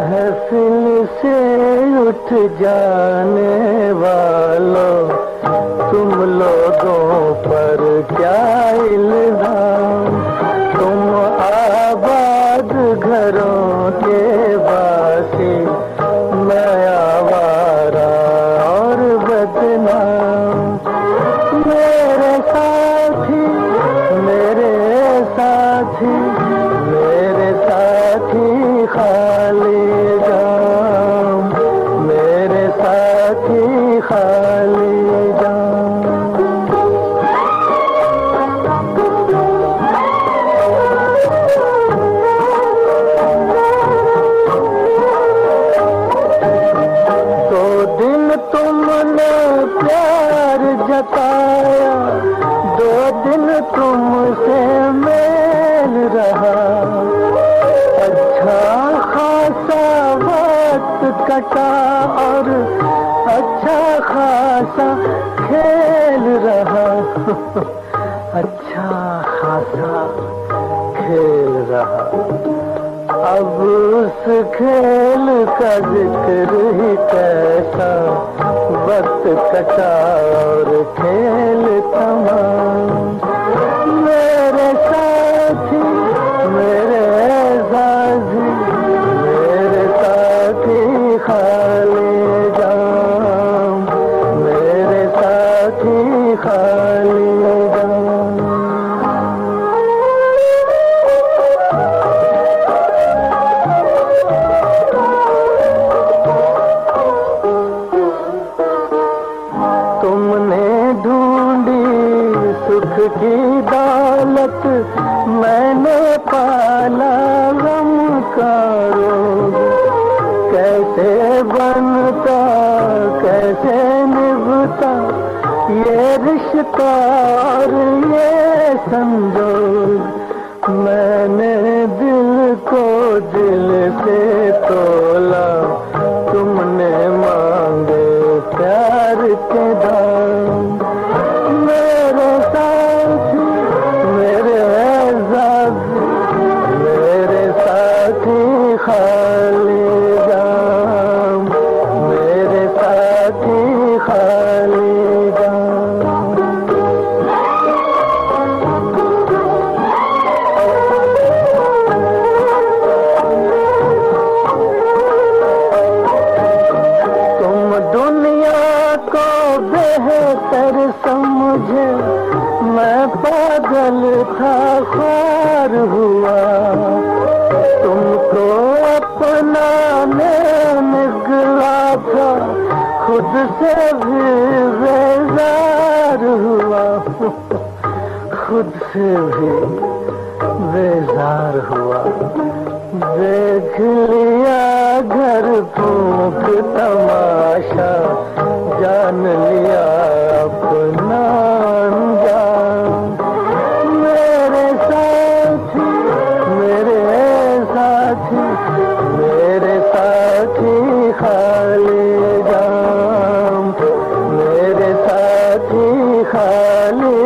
महफिल से उठ जाने वालों, तुम लोगों पर क्या इल्जाम। तुम आबाद घरों के वासी, मैं आवारा और बदनाम। मेरे साथी मेरे साथी मेरे साथी खाली जाम, मेरे साथी खाली जाम। दो दिन तुमने प्यार जताया, दो दिन तुमसे मेल रहा। अच्छा खासा वक्त कटा और अच्छा खासा खेल रहा। अच्छा खासा खेल रहा। अब उस खेल का जिक्र ही कैसा, वक्त कटा और खेल तमाम। मेरे साथी मेरे साथी मेरे साथी खाली जाम, मेरे साथी खाली जाम। तुमने ढूंढी सुख की दौलत, मैंने पाला गम का रोग। कैसे बनता कैसे निभता ये रिश्ता और ये संजोग। मैंने दिल को दिल से तोला, तुमने मांगे प्यार के दाम। मेरे साथी मेरे साथी मेरे साथी खाली जाम, मेरे साथी खाली जाम। तुम दुनिया को बेहतर समझे, मैं पागल था ख्वार हुआ। तुमको अपनाने निकला था, खुद से भी बेजार हुआ। खुद से भी बेजार हुआ। देख लिया घर फूंक तमाशा, जान लिया अपना अंजाम। मेरे साथी मेरे साथी मेरे साथी खाली जाम, मेरे साथी खाली